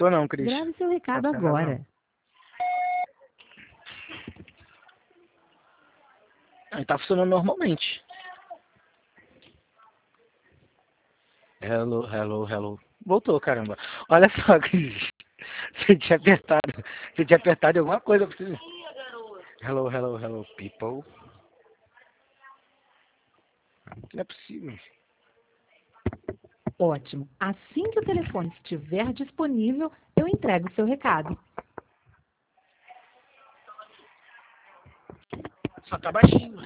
Tô não, Cris. Grave seu recado Tá ferrado, agora. Aí tá funcionando normalmente. Hello, hello, hello. Voltou, caramba. Olha só, Cris. Você tinha apertado alguma coisa. Hello, hello, hello, people. Não é possível. Ótimo. Assim que o telefone estiver disponível, eu entrego o seu recado. Só tá baixinho.